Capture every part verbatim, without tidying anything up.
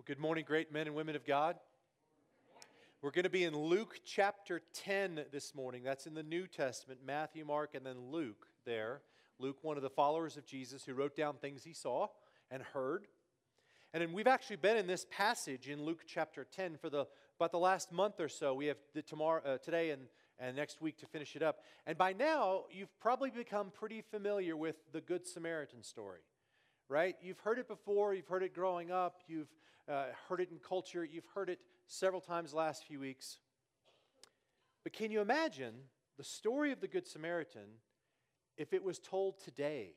Good morning, great men and women of God. We're going to be in Luke chapter ten this morning. That's in the New Testament, Matthew, Mark, and then Luke there. Luke, one of the followers of Jesus who wrote down things he saw and heard. And then we've actually been in this passage in Luke chapter ten for the about the last month or so. We have the tomorrow, uh, today and, and next week to finish it up. And by now, you've probably become pretty familiar with the Good Samaritan story. Right? You've heard it before, you've heard it growing up, you've uh, heard it in culture, you've heard it several times the last few weeks. But can you imagine the story of the Good Samaritan if it was told today?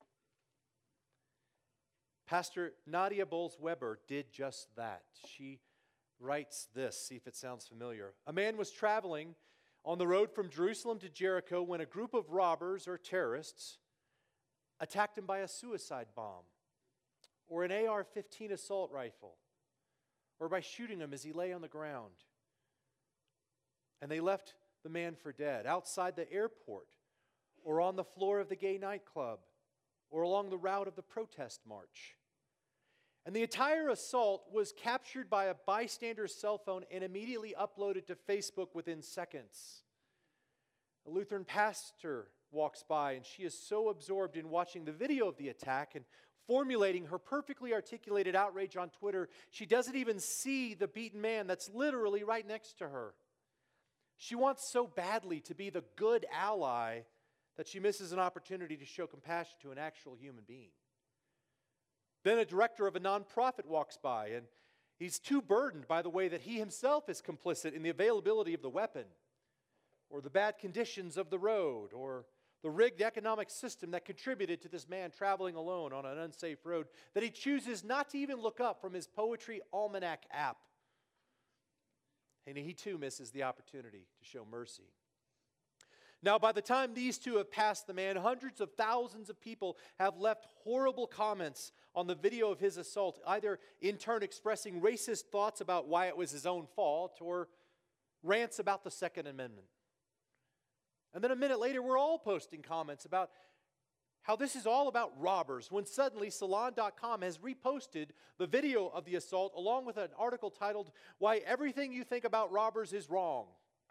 Pastor Nadia Bolz-Weber did just that. She writes this, see if it sounds familiar. A man was traveling on the road from Jerusalem to Jericho when a group of robbers or terrorists attacked him by a suicide bomb, or an A R fifteen assault rifle, or by shooting him as he lay on the ground. And they left the man for dead outside the airport, or on the floor of the gay nightclub, or along the route of the protest march. And the entire assault was captured by a bystander's cell phone and immediately uploaded to Facebook within seconds. A Lutheran pastor walks by, and she is so absorbed in watching the video of the attack and formulating her perfectly articulated outrage on Twitter, she doesn't even see the beaten man that's literally right next to her. She wants so badly to be the good ally that she misses an opportunity to show compassion to an actual human being. Then a director of a nonprofit walks by, and he's too burdened by the way that he himself is complicit in the availability of the weapon, or the bad conditions of the road, or the rigged economic system that contributed to this man traveling alone on an unsafe road, that he chooses not to even look up from his Poetry Almanac app. And he too misses the opportunity to show mercy. Now, by the time these two have passed the man, hundreds of thousands of people have left horrible comments on the video of his assault, either in turn expressing racist thoughts about why it was his own fault, or rants about the Second Amendment. And then a minute later, we're all posting comments about how this is all about robbers, when suddenly Salon dot com has reposted the video of the assault along with an article titled, "Why Everything You Think About Robbers is Wrong."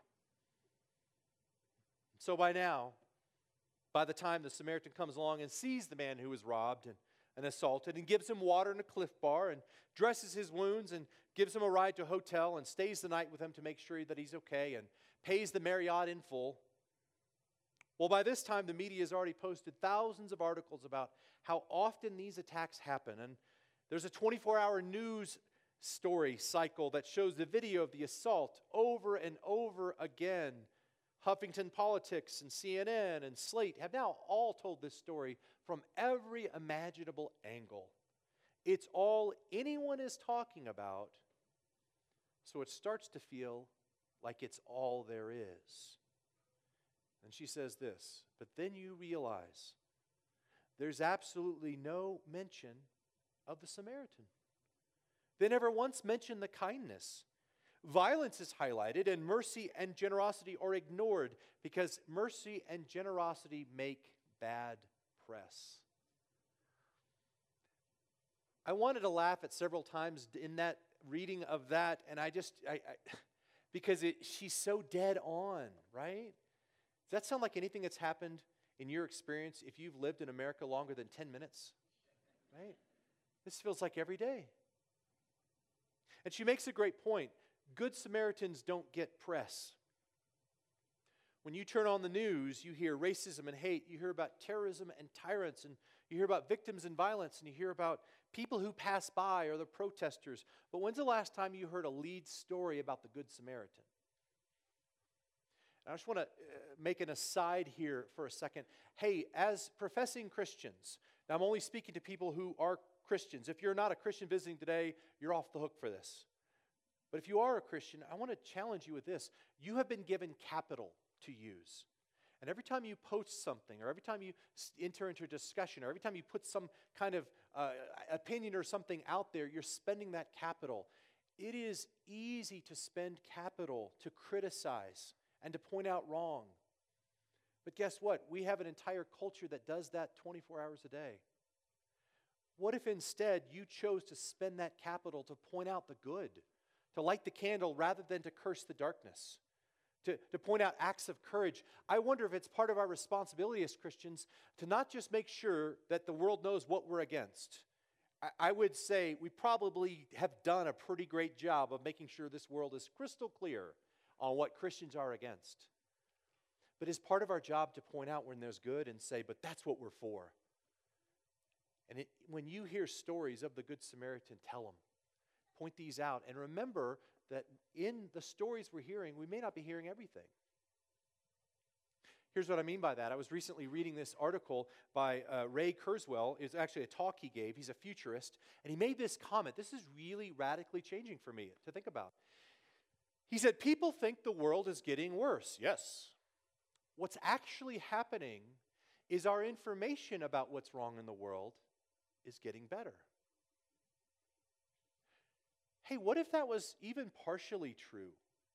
So by now, by the time the Samaritan comes along and sees the man who was robbed and, and assaulted, and gives him water in a Cliff Bar, and dresses his wounds, and gives him a ride to a hotel, and stays the night with him to make sure that he's okay, and pays the Marriott in full, well, by this time, the media has already posted thousands of articles about how often these attacks happen. And there's a twenty-four hour news story cycle that shows the video of the assault over and over again. Huffington Politics and C N N and Slate have now all told this story from every imaginable angle. It's all anyone is talking about, so it starts to feel like it's all there is. And she says this, but then you realize there's absolutely no mention of the Samaritan. They never once mention the kindness. Violence is highlighted, and mercy and generosity are ignored because mercy and generosity make bad press. I wanted to laugh at several times in that reading of that, and I just, I, I because it, she's so dead on, right? Does that sound like anything that's happened in your experience if you've lived in America longer than ten minutes? Right? This feels like every day. And she makes a great point. Good Samaritans don't get press. When you turn on the news, you hear racism and hate. You hear about terrorism and tyrants. And you hear about victims and violence. And you hear about people who pass by or the protesters. But when's the last time you heard a lead story about the Good Samaritan? I just want to uh, make an aside here for a second. Hey, as professing Christians, now I'm only speaking to people who are Christians. If you're not a Christian visiting today, you're off the hook for this. But if you are a Christian, I want to challenge you with this. You have been given capital to use. And every time you post something, or every time you enter into a discussion, or every time you put some kind of uh, opinion or something out there, you're spending that capital. It is easy to spend capital to criticize and to point out wrong. But guess what? We have an entire culture that does that twenty-four hours a day. What if instead you chose to spend that capital to point out the good, to light the candle rather than to curse the darkness, to, to point out acts of courage? I wonder if it's part of our responsibility as Christians to not just make sure that the world knows what we're against. I, I would say we probably have done a pretty great job of making sure this world is crystal clear on what Christians are against. But it's part of our job to point out when there's good and say, but that's what we're for. And it, when you hear stories of the Good Samaritan, tell them. Point these out. And remember that in the stories we're hearing, we may not be hearing everything. Here's what I mean by that. I was recently reading this article by uh, Ray Kurzweil. It's actually a talk he gave. He's a futurist. And he made this comment. This is really radically changing for me to think about. He said, people think the world is getting worse. Yes. What's actually happening is our information about what's wrong in the world is getting better. Hey, what if that was even partially true?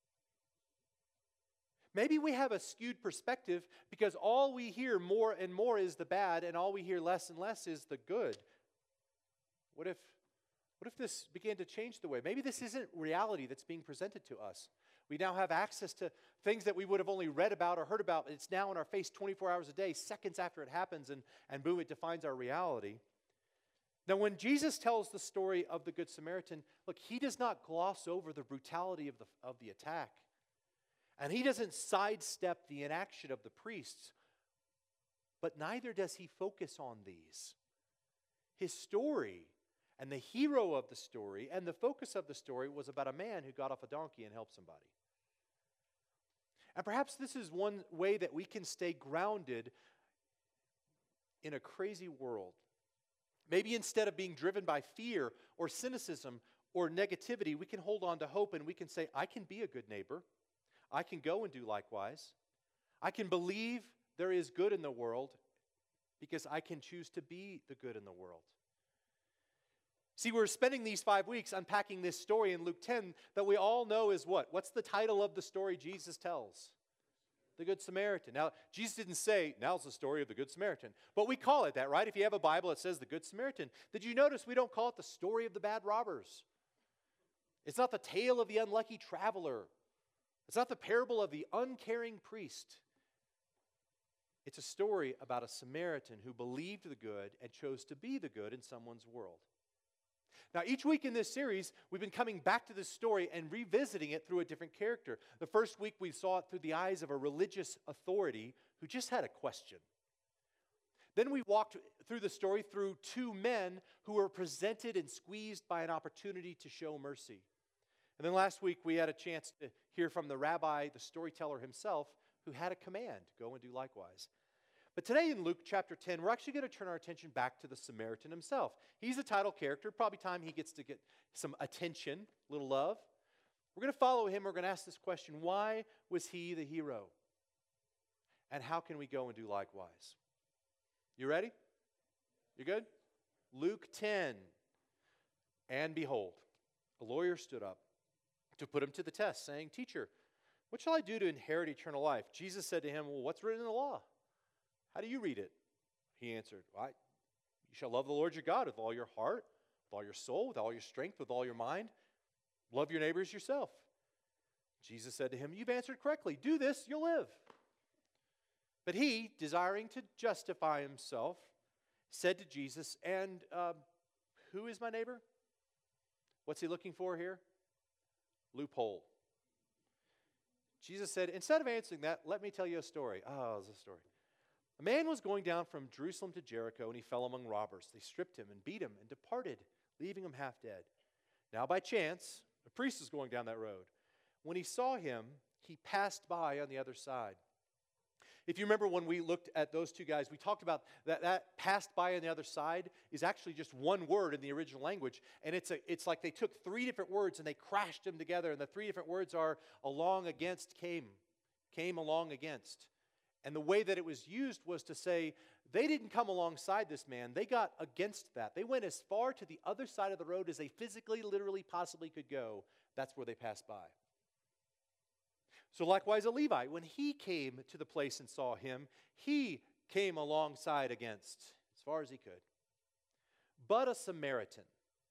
Maybe we have a skewed perspective because all we hear more and more is the bad and all we hear less and less is the good. What if, what if this began to change the way? Maybe this isn't reality that's being presented to us. We now have access to things that we would have only read about or heard about. It's now in our face twenty-four hours a day, seconds after it happens, and, and boom, it defines our reality. Now, when Jesus tells the story of the Good Samaritan, look, he does not gloss over the brutality of the, of the attack. And he doesn't sidestep the inaction of the priests, but neither does he focus on these. His story and the hero of the story and the focus of the story was about a man who got off a donkey and helped somebody. And perhaps this is one way that we can stay grounded in a crazy world. Maybe instead of being driven by fear or cynicism or negativity, we can hold on to hope and we can say, I can be a good neighbor. I can go and do likewise. I can believe there is good in the world because I can choose to be the good in the world. See, we're spending these five weeks unpacking this story in Luke ten that we all know is what? What's the title of the story Jesus tells? The Good Samaritan. Now, Jesus didn't say, now's the story of the Good Samaritan. But we call it that, right? If you have a Bible, it says the Good Samaritan. Did you notice we don't call it the story of the bad robbers? It's not the tale of the unlucky traveler. It's not the parable of the uncaring priest. It's a story about a Samaritan who believed the good and chose to be the good in someone's world. Now, each week in this series, we've been coming back to this story and revisiting it through a different character. The first week, we saw it through the eyes of a religious authority who just had a question. Then we walked through the story through two men who were presented and squeezed by an opportunity to show mercy. And then last week, we had a chance to hear from the rabbi, the storyteller himself, who had a command, go and do likewise. But today in Luke chapter ten, we're actually going to turn our attention back to the Samaritan himself. He's the title character. Probably time he gets to get some attention, a little love. We're going to follow him. We're going to ask this question, why was he the hero? And how can we go and do likewise? You ready? You good? Luke ten. And behold, a lawyer stood up to put him to the test, saying, Teacher, what shall I do to inherit eternal life? Jesus said to him, well, what's written in the law? How do you read it? He answered, well, you shall love the Lord your God with all your heart, with all your soul, with all your strength, with all your mind. Love your neighbors yourself. Jesus said to him, you've answered correctly. Do this, you'll live. But he, desiring to justify himself, said to Jesus, and um, who is my neighbor? What's he looking for here? Loophole. Jesus said, instead of answering that, let me tell you a story. Oh, it's a story. A man was going down from Jerusalem to Jericho, and he fell among robbers. They stripped him and beat him and departed, leaving him half dead. Now, by chance, a priest was going down that road. When he saw him, he passed by on the other side. If you remember when we looked at those two guys, we talked about that that passed by on the other side is actually just one word in the original language. And it's, a, it's like they took three different words and they crashed them together. And the three different words are along, against, came. Came, along, against. And the way that it was used was to say, they didn't come alongside this man. They got against that. They went as far to the other side of the road as they physically, literally, possibly could go. That's where they passed by. So likewise, a Levite, when he came to the place and saw him, he came alongside against, as far as he could. but a Samaritan.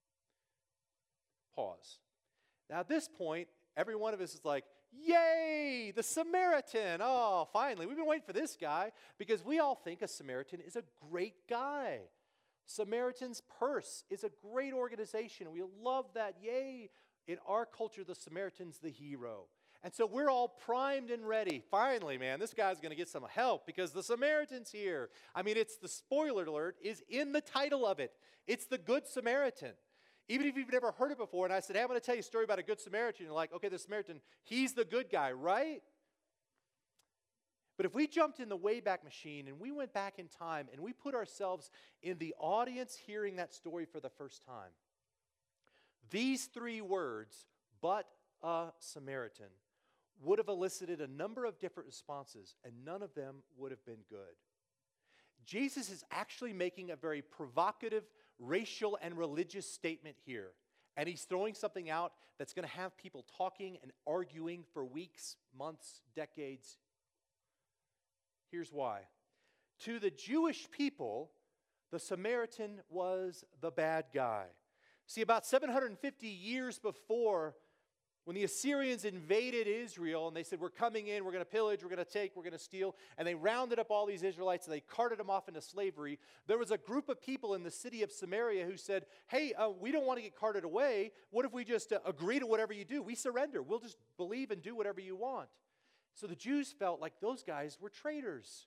Pause. Now, at this point, every one of us is like, yay, the Samaritan. Oh, finally, we've been waiting for this guy, because we all think a Samaritan is a great guy. Samaritan's Purse is a great organization. We love that. Yay. In our culture, the Samaritan's the hero. And so we're all primed and ready. Finally, man, this guy's going to get some help because the Samaritan's here. I mean, it's the spoiler alert is in the title of it. It's the Good Samaritan. Even if you've never heard it before, and I said, hey, I'm going to tell you a story about a Good Samaritan, you're like, okay, the Samaritan, he's the good guy, right? But if we jumped in the Wayback Machine and we went back in time and we put ourselves in the audience hearing that story for the first time, these three words, but a Samaritan, would have elicited a number of different responses, and none of them would have been good. Jesus is actually making a very provocative racial and religious statement here. And he's throwing something out that's going to have people talking and arguing for weeks, months, decades. Here's why. To the Jewish people, the Samaritan was the bad guy. See, about seven hundred fifty years before, when the Assyrians invaded Israel and they said, we're coming in, we're going to pillage, we're going to take, we're going to steal, and they rounded up all these Israelites and they carted them off into slavery, there was a group of people in the city of Samaria who said, hey, uh, we don't want to get carted away. What if we just uh, agree to whatever you do? We surrender. We'll just believe and do whatever you want. So the Jews felt like those guys were traitors.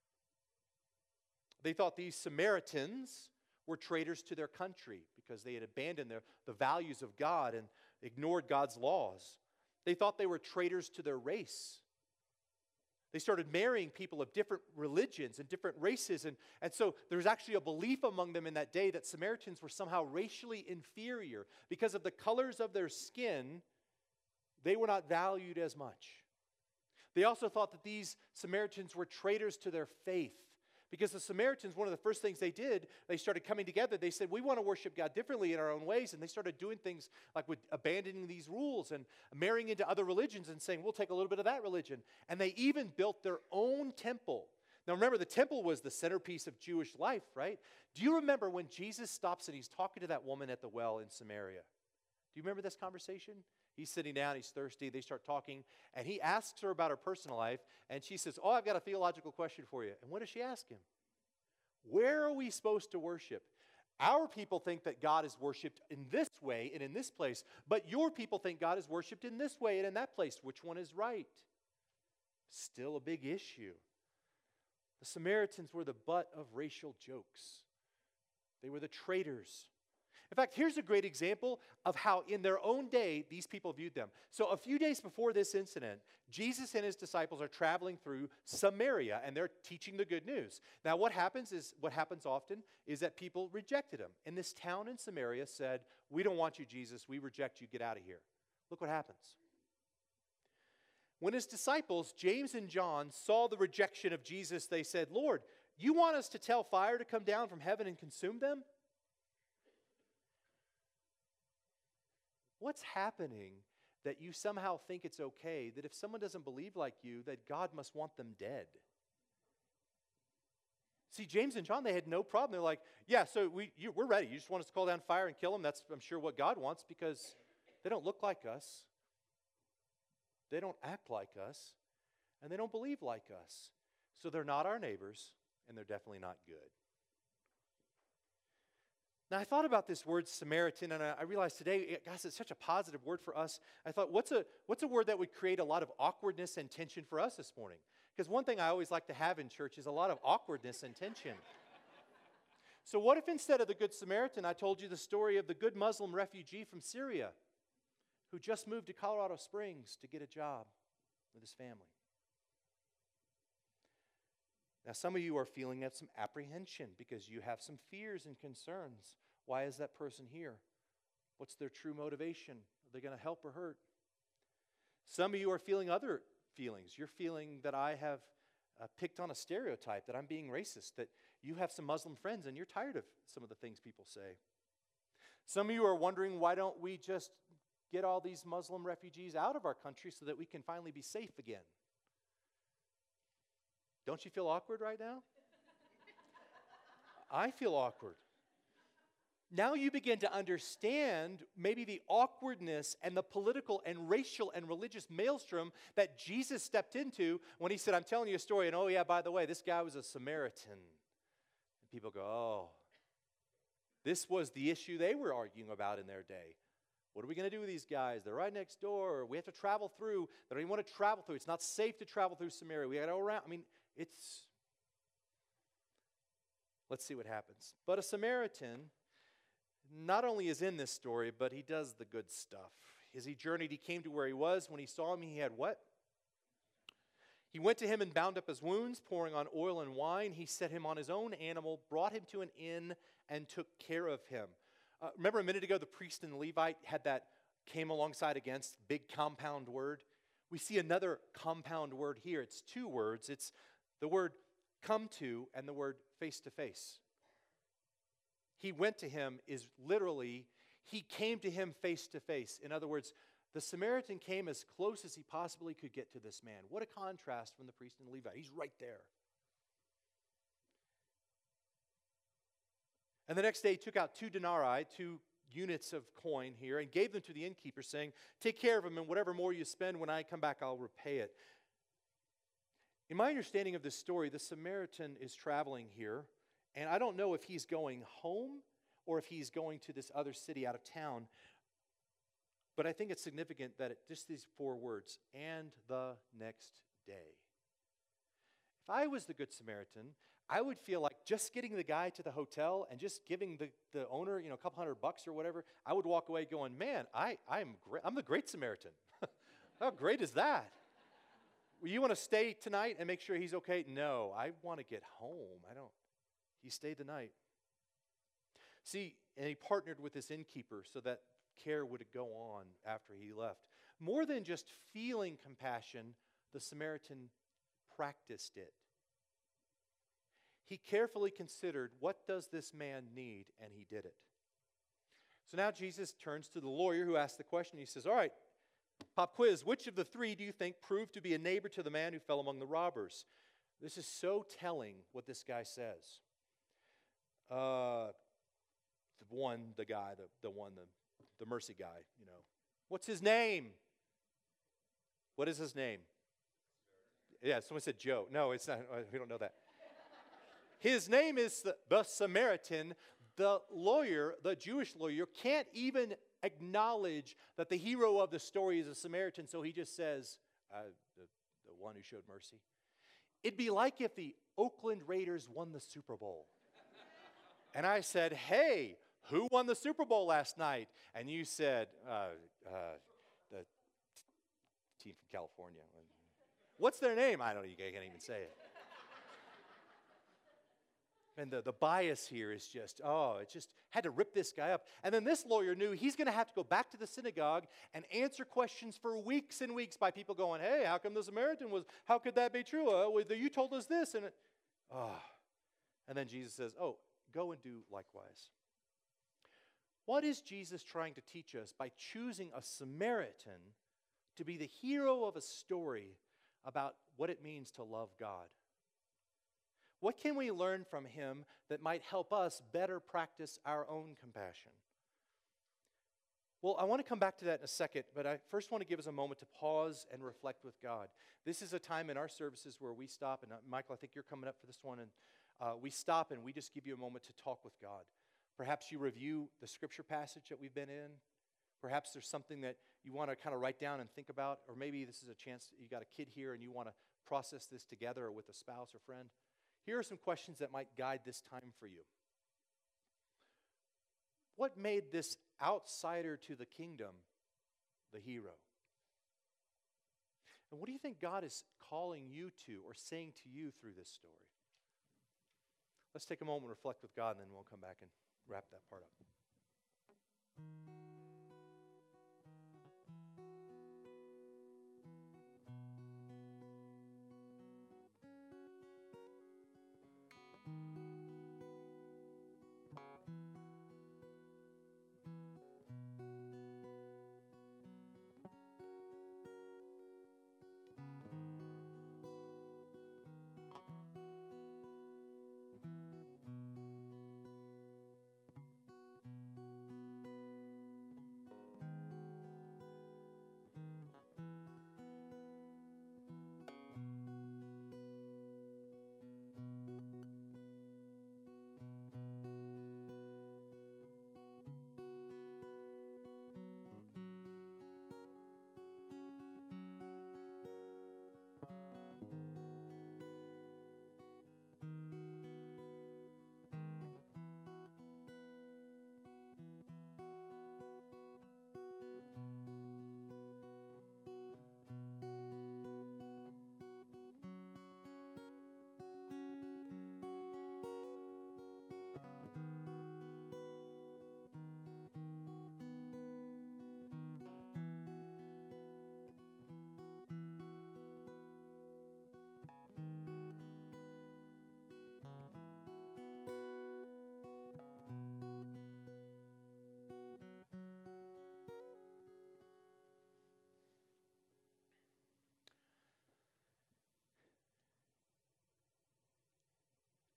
They thought these Samaritans were traitors to their country because they had abandoned their, the values of God and ignored God's laws. They thought they were traitors to their race. They started marrying people of different religions and different races. And, and so there's actually a belief among them in that day that Samaritans were somehow racially inferior. Because of the colors of their skin, they were not valued as much. They also thought that these Samaritans were traitors to their faith. Because the Samaritans, one of the first things they did, they started coming together. They said, we want to worship God differently in our own ways. And they started doing things like with abandoning these rules and marrying into other religions and saying, we'll take a little bit of that religion. And they even built their own temple. Now remember, the temple was the centerpiece of Jewish life, right? Do you remember when Jesus stops and he's talking to that woman at the well in Samaria? Do you remember this conversation? He's sitting down, he's thirsty, they start talking, and he asks her about her personal life, and she says, oh, I've got a theological question for you. And what does she ask him? Where are we supposed to worship? Our people think that God is worshipped in this way and in this place, but your people think God is worshipped in this way and in that place. Which one is right? Still a big issue. The Samaritans were the butt of racial jokes. They were the traitors. In fact, here's a great example of how in their own day these people viewed them. So a few days before this incident, Jesus and his disciples are traveling through Samaria and they're teaching the good news. Now what happens is, what happens often is that people rejected him. And this town in Samaria said, we don't want you, Jesus. We reject you. Get out of here. Look what happens. When his disciples, James and John, saw the rejection of Jesus, they said, Lord, you want us to tell fire to come down from heaven and consume them? What's happening that you somehow think it's okay that if someone doesn't believe like you, that God must want them dead? See, James and John, they had no problem. They're like, yeah, so we, you, we're ready. You just want us to call down fire and kill them? That's, I'm sure, what God wants because they don't look like us. They don't act like us. And they don't believe like us. So they're not our neighbors, and they're definitely not good. Now, I thought about this word Samaritan, and I realized today, gosh, it's such a positive word for us. I thought, what's a, what's a word that would create a lot of awkwardness and tension for us this morning? Because one thing I always like to have in church is a lot of awkwardness and tension. So what if instead of the Good Samaritan, I told you the story of the good Muslim refugee from Syria who just moved to Colorado Springs to get a job with his family? Now, some of you are feeling some apprehension because you have some fears and concerns. Why is that person here? What's their true motivation? Are they going to help or hurt? Some of you are feeling other feelings. You're feeling that I have uh, picked on a stereotype, that I'm being racist, that you have some Muslim friends and you're tired of some of the things people say. Some of you are wondering, why don't we just get all these Muslim refugees out of our country so that we can finally be safe again? Don't you feel awkward right now? I feel awkward. Now you begin to understand maybe the awkwardness and the political and racial and religious maelstrom that Jesus stepped into when he said, I'm telling you a story, and oh yeah, by the way, this guy was a Samaritan. And people go, oh, this was the issue they were arguing about in their day. What are we going to do with these guys? They're right next door. We have to travel through. They don't even want to travel through. It's not safe to travel through Samaria. We got to go around. I mean, it's... Let's see what happens. But a Samaritan not only is in this story, but he does the good stuff. As he journeyed, he came to where he was. When he saw him, he had what? He went to him and bound up his wounds, pouring on oil and wine. He set him on his own animal, brought him to an inn, and took care of him. Uh, remember a minute ago, the priest and the Levite had that came alongside against, big compound word? We see another compound word here. It's two words. It's the word come to and the word face to face. He went to him is literally, he came to him face to face. In other words, the Samaritan came as close as he possibly could get to this man. What a contrast from the priest and the Levite. He's right there. And the next day he took out two denarii, two units of coin here, and gave them to the innkeeper, saying, take care of him, and whatever more you spend, when I come back, I'll repay it. In my understanding of this story, the Samaritan is traveling here, and I don't know if he's going home or if he's going to this other city out of town, but I think it's significant that it, just these four words, and the next day. If I was the Good Samaritan, I would feel like just getting the guy to the hotel and just giving the, the owner, you know, a couple hundred bucks or whatever, I would walk away going, man, I, I'm great. I'm the great Samaritan. How great is that? You want to stay tonight and make sure he's okay? No, I want to get home. I don't. He stayed the night. See, and he partnered with this innkeeper so that care would go on after he left. More than just feeling compassion, the Samaritan practiced it. He carefully considered, what does this man need? And he did it. So now Jesus turns to the lawyer who asked the question. He says, all right, pop quiz, which of the three do you think proved to be a neighbor to the man who fell among the robbers? This is so telling what this guy says. Uh, the one, the guy, the, the one, the, the mercy guy, you know. What's his name? What is his name? Yeah, someone said Joe. No, it's not. We don't know that. His name is the, the Samaritan. The lawyer, the Jewish lawyer, can't even acknowledge that the hero of the story is a Samaritan, so he just says, uh, the, the one who showed mercy. It'd be like if the Oakland Raiders won the Super Bowl. And I said, hey, who won the Super Bowl last night? And you said, uh, uh, the t- team from California. What's their name? I don't know, you can't even say it. And the, the bias here is just, oh, it just had to rip this guy up. And then this lawyer knew he's going to have to go back to the synagogue and answer questions for weeks and weeks by people going, hey, how come the Samaritan was, how could that be true? Uh, well, you told us this. And, it, oh. And then Jesus says, oh, go and do likewise. What is Jesus trying to teach us by choosing a Samaritan to be the hero of a story about what it means to love God? What can we learn from him that might help us better practice our own compassion? Well, I want to come back to that in a second, but I first want to give us a moment to pause and reflect with God. This is a time in our services where we stop, and uh, Michael, I think you're coming up for this one, and uh, we stop and we just give you a moment to talk with God. Perhaps you review the scripture passage that we've been in. Perhaps there's something that you want to kind of write down and think about, or maybe this is a chance that you got a kid here and you want to process this together or with a spouse or friend. Here are some questions that might guide this time for you. What made this outsider to the kingdom the hero? And what do you think God is calling you to or saying to you through this story? Let's take a moment and reflect with God, and then we'll come back and wrap that part up.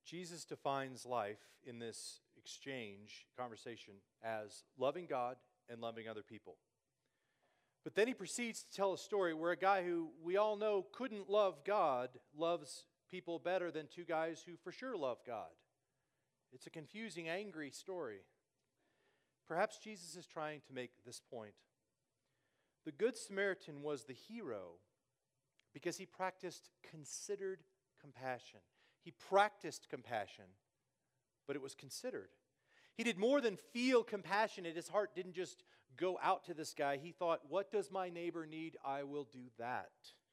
Jesus defines life in this exchange, conversation, as loving God and loving other people. But then he proceeds to tell a story where a guy who we all know couldn't love God loves people better than two guys who for sure love God. It's a confusing, angry story. Perhaps Jesus is trying to make this point. The Good Samaritan was the hero because he practiced considered compassion. He practiced compassion, but it was considered. He did more than feel compassionate. His heart didn't just go out to this guy. He thought, what does my neighbor need? I will do that.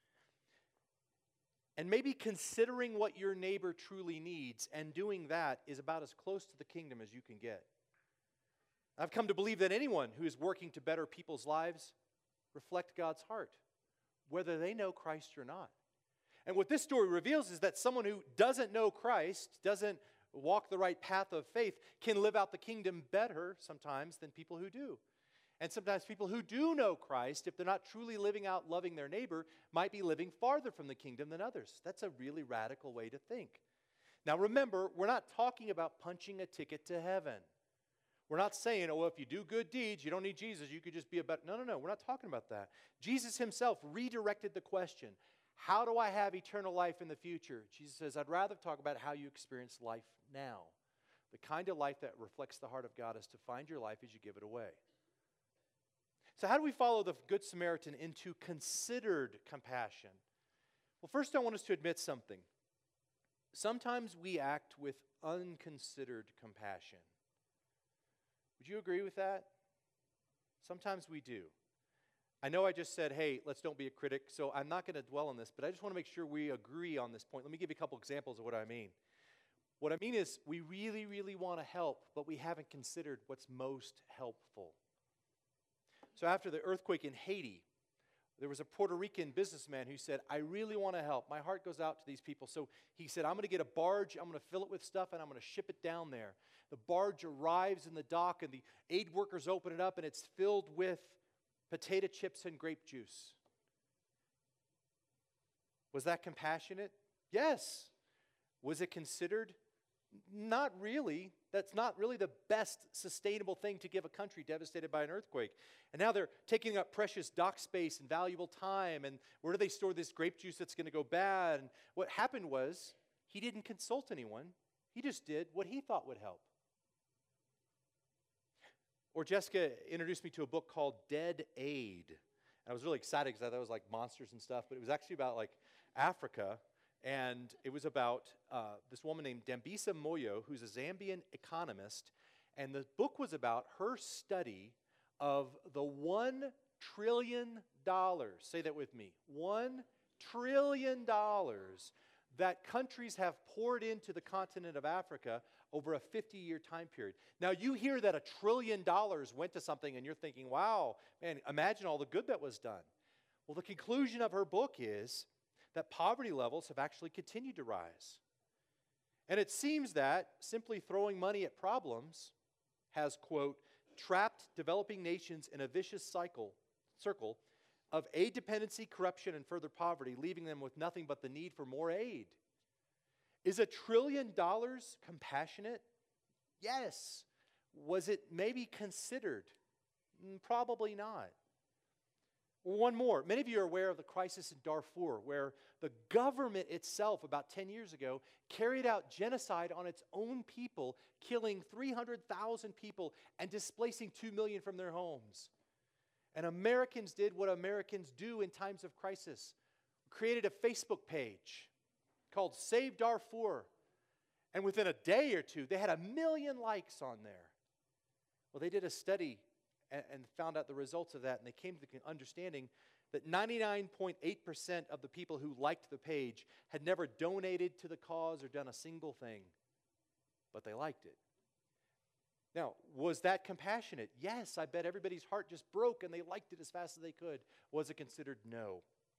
And maybe considering what your neighbor truly needs and doing that is about as close to the kingdom as you can get. I've come to believe that anyone who is working to better people's lives reflect God's heart, whether they know Christ or not. And what this story reveals is that someone who doesn't know Christ, doesn't walk the right path of faith, can live out the kingdom better sometimes than people who do. And sometimes people who do know Christ, if they're not truly living out loving their neighbor, might be living farther from the kingdom than others. That's a really radical way to think. Now remember, we're not talking about punching a ticket to heaven. We're not saying, oh, well, if you do good deeds, you don't need Jesus, you could just be a better... No, no, no, we're not talking about that. Jesus himself redirected the question, how do I have eternal life in the future? Jesus says, I'd rather talk about how you experience life now. The kind of life that reflects the heart of God is to find your life as you give it away. So how do we follow the Good Samaritan into considered compassion? Well, first I want us to admit something. Sometimes we act with unconsidered compassion. Would you agree with that? Sometimes we do. I know I just said, hey, let's don't be a critic, so I'm not going to dwell on this, but I just want to make sure we agree on this point. Let me give you a couple examples of what I mean. What I mean is we really, really want to help, but we haven't considered what's most helpful. So after the earthquake in Haiti, there was a Puerto Rican businessman who said, I really want to help. My heart goes out to these people. So he said, I'm going to get a barge, I'm going to fill it with stuff, and I'm going to ship it down there. The barge arrives in the dock, and the aid workers open it up, and it's filled with potato chips and grape juice. Was that compassionate? Yes. Was it considered? Not really. That's not really the best sustainable thing to give a country devastated by an earthquake. And now they're taking up precious dock space and valuable time. And where do they store this grape juice that's going to go bad? And what happened was he didn't consult anyone. He just did what he thought would help. Or Jessica introduced me to a book called Dead Aid. And I was really excited because I thought it was like monsters and stuff. But it was actually about like Africa. And it was about uh, this woman named Dambisa Moyo, who's a Zambian economist. And the book was about her study of the one trillion dollars, say that with me, one trillion dollars that countries have poured into the continent of Africa over a fifty-year time period. Now, you hear that a trillion dollars went to something and you're thinking, wow, man, imagine all the good that was done. Well, the conclusion of her book is that poverty levels have actually continued to rise. And it seems that simply throwing money at problems has, quote, trapped developing nations in a vicious cycle, circle of aid dependency, corruption, and further poverty, leaving them with nothing but the need for more aid. Is a trillion dollars compassionate? Yes. Was it maybe considered? Probably not. One more. Many of you are aware of the crisis in Darfur, where the government itself, about ten years ago, carried out genocide on its own people, killing three hundred thousand people and displacing two million from their homes. And Americans did what Americans do in times of crisis. Created a Facebook page called Save Darfur. And within a day or two, they had a million likes on there. Well, they did a study and found out the results of that, and they came to the understanding that ninety-nine point eight percent of the people who liked the page had never donated to the cause or done a single thing, but they liked it. Now, was that compassionate? Yes, I bet everybody's heart just broke and they liked it as fast as they could. Was it considered? No.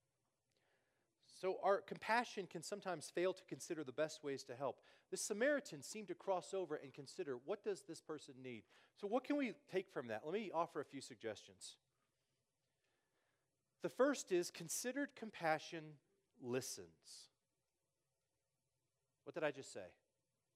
So our compassion can sometimes fail to consider the best ways to help. The Samaritan seemed to cross over and consider, what does this person need? So what can we take from that? Let me offer a few suggestions. The first is considered compassion listens. What did I just say?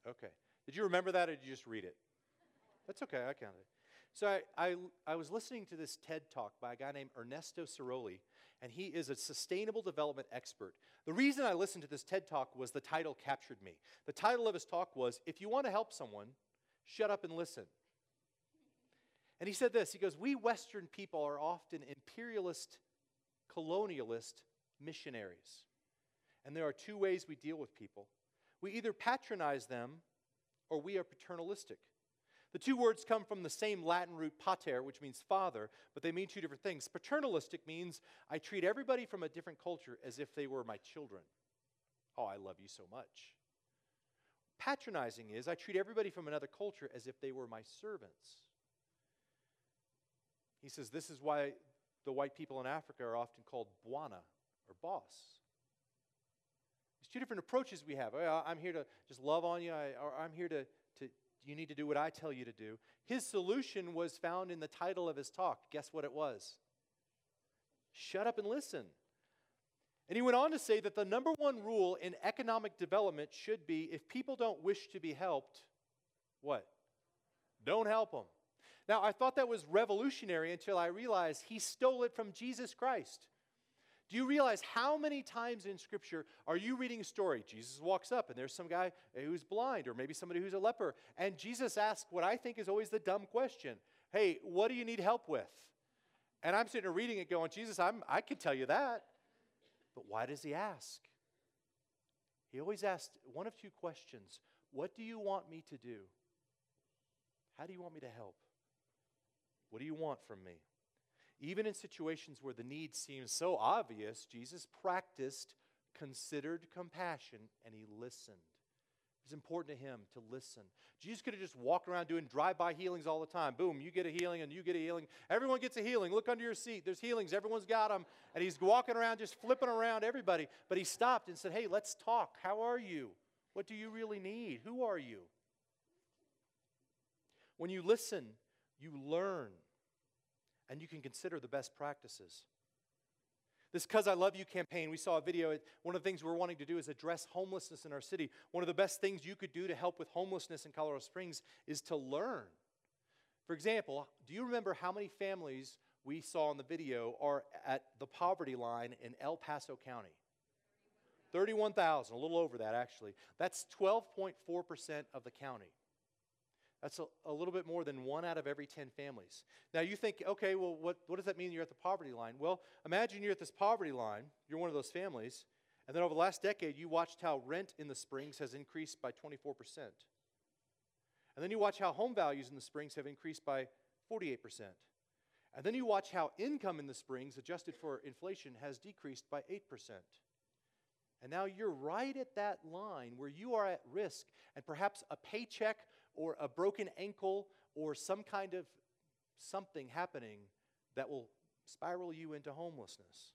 Okay. Did you remember that or did you just read it? That's okay, I counted it. So I, I, I was listening to this TED Talk by a guy named Ernesto Ciroli, and he is a sustainable development expert. The reason I listened to this TED Talk was the title captured me. The title of his talk was, "If you want to help someone, shut up and listen." And he said this, he goes, "We Western people are often imperialist, colonialist missionaries. And there are two ways we deal with people. We either patronize them or we are paternalistic. The two words come from the same Latin root pater, which means father, but they mean two different things. Paternalistic means I treat everybody from a different culture as if they were my children. Oh, I love you so much. Patronizing is I treat everybody from another culture as if they were my servants." He says this is why the white people in Africa are often called bwana, or boss. There's two different approaches we have. Oh, I'm here to just love on you, I, or I'm here to, to, you need to do what I tell you to do. His solution was found in the title of his talk. Guess what it was? Shut up and listen. And he went on to say that the number one rule in economic development should be if people don't wish to be helped, what? Don't help them. Now, I thought that was revolutionary until I realized he stole it from Jesus Christ. Do you realize how many times in Scripture are you reading a story? Jesus walks up and there's some guy who's blind or maybe somebody who's a leper. And Jesus asks what I think is always the dumb question. Hey, what do you need help with? And I'm sitting there reading it going, Jesus, I'm, I can tell you that. But why does he ask? He always asked one of two questions. What do you want me to do? How do you want me to help? What do you want from me? Even in situations where the need seems so obvious, Jesus practiced considered compassion and he listened. It's important to him to listen. Jesus could have just walked around doing drive-by healings all the time. Boom, you get a healing and you get a healing. Everyone gets a healing. Look under your seat. There's healings. Everyone's got them. And he's walking around just flipping around everybody. But he stopped and said, hey, let's talk. How are you? What do you really need? Who are you? When you listen, you learn. And you can consider the best practices. This Cause I Love You campaign, we saw a video. One of the things we're wanting to do is address homelessness in our city. One of the best things you could do to help with homelessness in Colorado Springs is to learn. For example, do you remember how many families we saw in the video are at the poverty line in El Paso County? thirty-one thousand, a little over that actually. That's twelve point four percent of the county. That's a, a little bit more than one out of every ten families. Now you think, okay, well, what, what does that mean you're at the poverty line? Well, imagine you're at this poverty line, you're one of those families, and then over the last decade, you watched how rent in the Springs has increased by twenty-four percent. And then you watch how home values in the Springs have increased by forty-eight percent. And then you watch how income in the Springs, adjusted for inflation, has decreased by eight percent. And now you're right at that line where you are at risk, and perhaps a paycheck or a broken ankle or some kind of something happening that will spiral you into homelessness.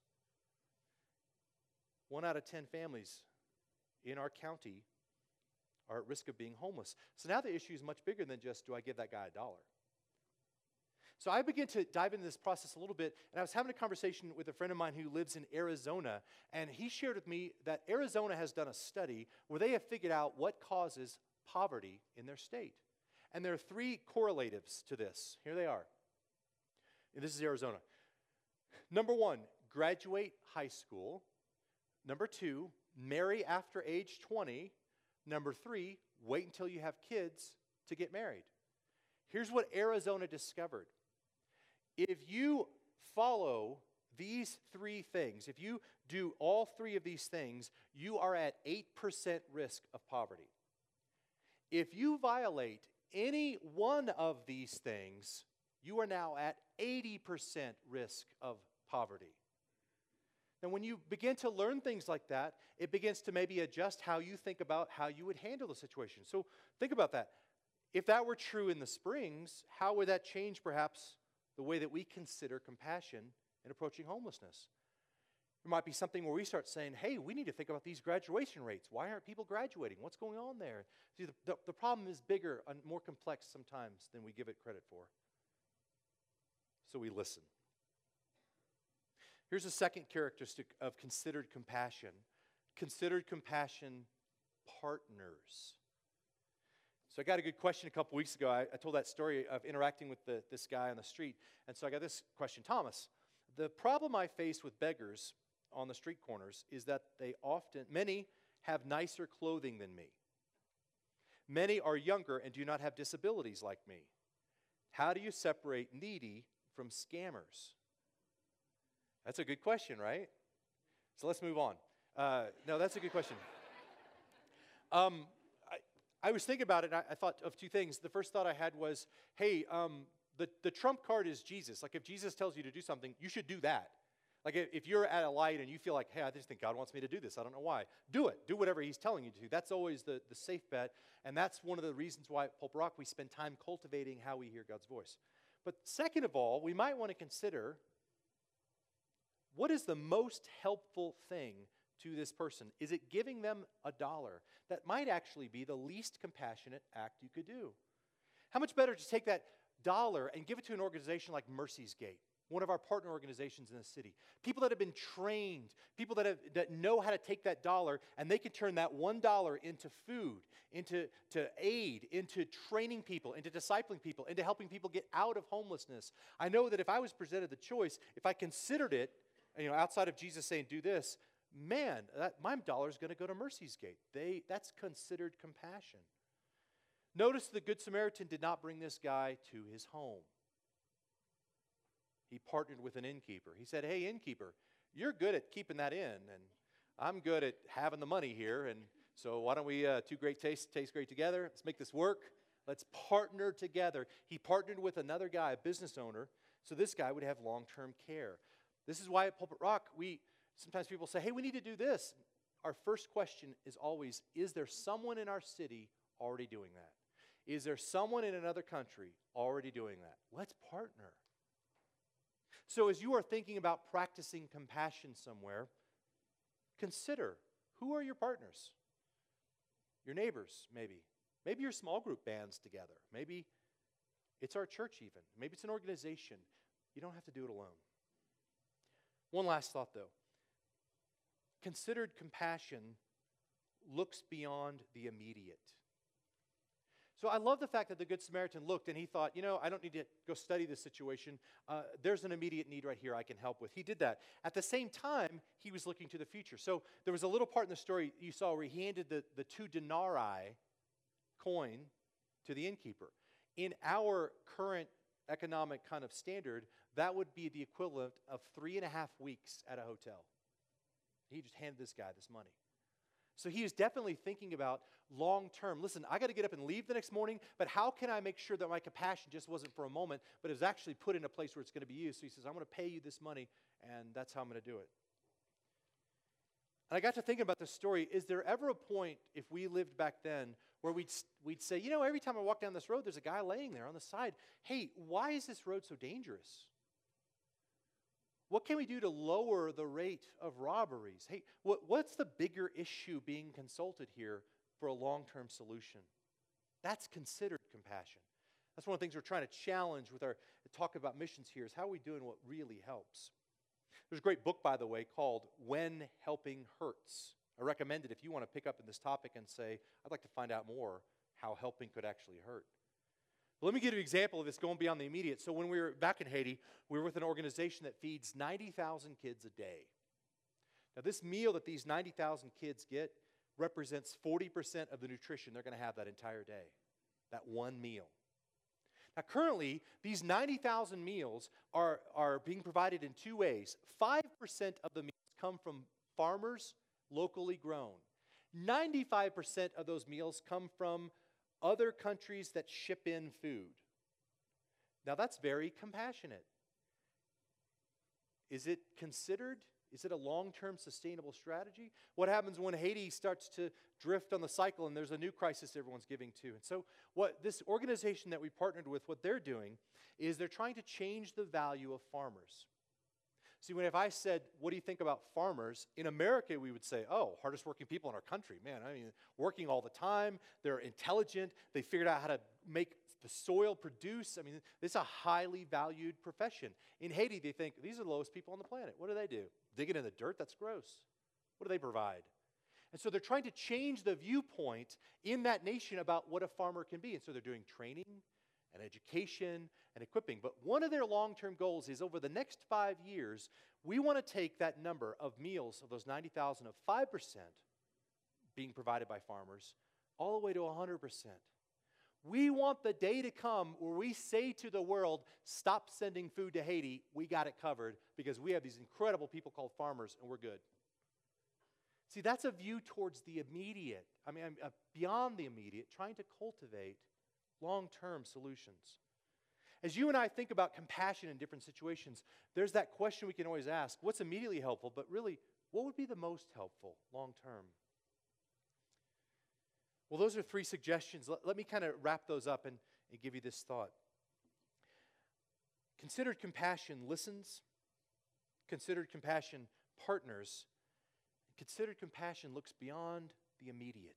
One out of ten families in our county are at risk of being homeless. So now the issue is much bigger than just, do I give that guy a dollar? So I began to dive into this process a little bit, and I was having a conversation with a friend of mine who lives in Arizona, and he shared with me that Arizona has done a study where they have figured out what causes poverty in their state. And there are three correlatives to this. Here they are. And this is Arizona. Number one, graduate high school. Number two, marry after age twenty. Number three, wait until you have kids to get married. Here's what Arizona discovered. If you follow these three things, if you do all three of these things, you are at eight percent risk of poverty. If you violate any one of these things, you are now at eighty percent risk of poverty. Now, when you begin to learn things like that, it begins to maybe adjust how you think about how you would handle the situation. So think about that. If that were true in the Springs, how would that change perhaps the way that we consider compassion in approaching homelessness? There might be something where we start saying, hey, we need to think about these graduation rates. Why aren't people graduating? What's going on there? See, the, the, the problem is bigger and more complex sometimes than we give it credit for. So we listen. Here's a second characteristic of considered compassion. Considered compassion partners. So I got a good question a couple weeks ago. I, I told that story of interacting with the, this guy on the street. And so I got this question. Thomas, the problem I face with beggars on the street corners is that they often, many have nicer clothing than me. Many are younger and do not have disabilities like me. How do you separate needy from scammers? That's a good question, right? So let's move on. Uh, no, that's a good question. Um, I, I was thinking about it, and I, I thought of two things. The first thought I had was, hey, um, the, the trump card is Jesus. Like, if Jesus tells you to do something, you should do that. Like, if, if you're at a light and you feel like, hey, I just think God wants me to do this. I don't know why. Do it. Do whatever he's telling you to. That's always the, the safe bet, and that's one of the reasons why at Pulp Rock we spend time cultivating how we hear God's voice. But second of all, we might want to consider, what is the most helpful thing to this person? Is it giving them a dollar? That might actually be the least compassionate act you could do. How much better to take that dollar and give it to an organization like Mercy's Gate, one of our partner organizations in the city. People that have been trained, people that have, that know how to take that dollar, and they can turn that one dollar into food, into to aid, into training people, into discipling people, into helping people get out of homelessness. I know that if I was presented the choice, if I considered it, you know, outside of Jesus saying, do this, man, that, my dollar is going to go to Mercy's Gate. They, that's considered compassion. Notice the Good Samaritan did not bring this guy to his home. He partnered with an innkeeper. He said, hey, innkeeper, you're good at keeping that in, and I'm good at having the money here, and so why don't we, uh, two great tastes taste great together? Let's make this work. Let's partner together. He partnered with another guy, a business owner, so this guy would have long-term care. This is why at Pulpit Rock, we sometimes people say, hey, we need to do this. Our first question is always, is there someone in our city already doing that? Is there someone in another country already doing that? Let's partner. So as you are thinking about practicing compassion somewhere, consider, who are your partners? Your neighbors, maybe. Maybe your small group bands together. Maybe it's our church even. Maybe it's an organization. You don't have to do it alone. One last thought, though. Considered compassion looks beyond the immediate. So I love the fact that the Good Samaritan looked and he thought, you know, I don't need to go study this situation. Uh, there's an immediate need right here I can help with. He did that. At the same time, he was looking to the future. So there was a little part in the story you saw where he handed the, the two denarii coin to the innkeeper. In our current economic kind of standard, that would be the equivalent of three and a half weeks at a hotel. He just handed this guy this money. So he is definitely thinking about long term. Listen, I got to get up and leave the next morning, but how can I make sure that my compassion just wasn't for a moment, but it was actually put in a place where it's going to be used? So he says, I'm going to pay you this money, and that's how I'm going to do it. And I got to thinking about this story. Is there ever a point, if we lived back then, where we'd, we'd say, you know, every time I walk down this road, there's a guy laying there on the side. Hey, why is this road so dangerous? What can we do to lower the rate of robberies? Hey, what, what's the bigger issue being consulted here for a long-term solution? That's considered compassion. That's one of the things we're trying to challenge with our talk about missions here, is how are we doing what really helps? There's a great book, by the way, called When Helping Hurts. I recommend it if you want to pick up in this topic and say, I'd like to find out more how helping could actually hurt. But let me give you an example of this going beyond the immediate. So when we were back in Haiti, we were with an organization that feeds ninety thousand kids a day. Now this meal that these ninety thousand kids get represents forty percent of the nutrition they're going to have that entire day. That one meal. Now currently, these ninety thousand meals are, are being provided in two ways. five percent of the meals come from farmers locally grown. ninety-five percent of those meals come from other countries that ship in food. Now that's very compassionate. Is it considered? Is it a long-term sustainable strategy? What happens when Haiti starts to drift on the cycle and there's a new crisis everyone's giving to? And so what this organization that we partnered with, what they're doing is they're trying to change the value of farmers. See, when if I said, what do you think about farmers? In America, we would say, oh, hardest working people in our country. Man, I mean, working all the time. They're intelligent. They figured out how to make the soil produce. I mean, it's a highly valued profession. In Haiti, they think, these are the lowest people on the planet. What do they do? Digging in the dirt? That's gross. What do they provide? And so they're trying to change the viewpoint in that nation about what a farmer can be. And so they're doing training and education and equipping. But one of their long-term goals is over the next five years, we want to take that number of meals, of those ninety thousand, of five percent being provided by farmers, all the way to one hundred percent. We want the day to come where we say to the world, stop sending food to Haiti, we got it covered, because we have these incredible people called farmers, and we're good. See, that's a view towards the immediate, I mean, uh, beyond the immediate, trying to cultivate long-term solutions. As you and I think about compassion in different situations, there's that question we can always ask, what's immediately helpful, but really, what would be the most helpful long-term? Well, those are three suggestions. Let, let me kind of wrap those up and, and give you this thought. Considered compassion listens. Considered compassion partners. Considered compassion looks beyond the immediate.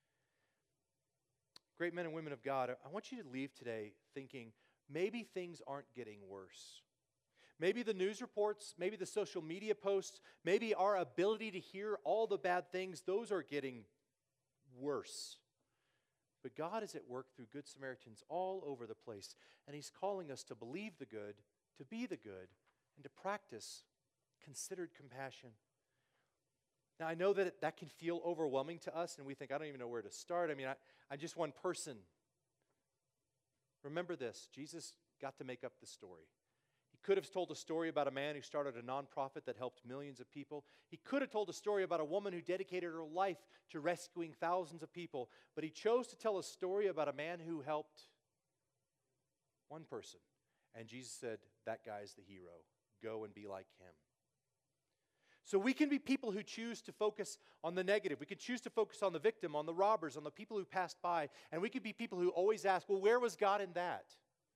Great men and women of God, I want you to leave today thinking maybe things aren't getting worse. Maybe the news reports, maybe the social media posts, maybe our ability to hear all the bad things, those are getting worse. But God is at work through Good Samaritans all over the place, and He's calling us to believe the good, to be the good, and to practice considered compassion. Now, I know that it, that can feel overwhelming to us, and we think, I don't even know where to start. I mean, I, I'm just one person. Remember this, Jesus got to make up the story. He could have told a story about a man who started a nonprofit that helped millions of people. He could have told a story about a woman who dedicated her life to rescuing thousands of people. But he chose to tell a story about a man who helped one person. And Jesus said, that guy's the hero. Go and be like him. So we can be people who choose to focus on the negative. We can choose to focus on the victim, on the robbers, on the people who passed by. And we could be people who always ask, well, where was God in that?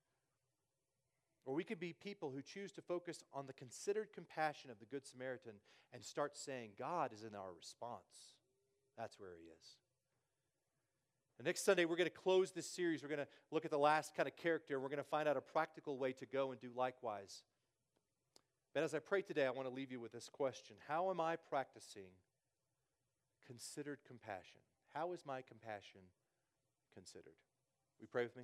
Or we could be people who choose to focus on the considered compassion of the Good Samaritan and start saying, God is in our response. That's where He is. And next Sunday, we're going to close this series. We're going to look at the last kind of character. We're going to find out a practical way to go and do likewise. But as I pray today, I want to leave you with this question. How am I practicing considered compassion? How is my compassion considered? Will you pray with me?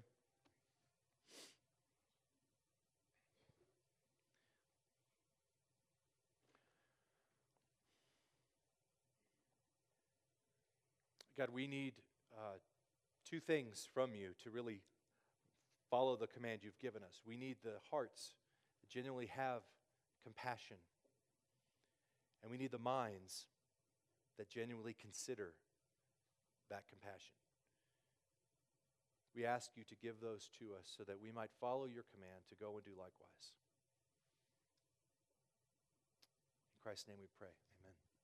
God, we need uh, two things from you to really follow the command you've given us. We need the hearts that genuinely have compassion. And we need the minds that genuinely consider that compassion. We ask you to give those to us so that we might follow your command to go and do likewise. In Christ's name we pray. Amen.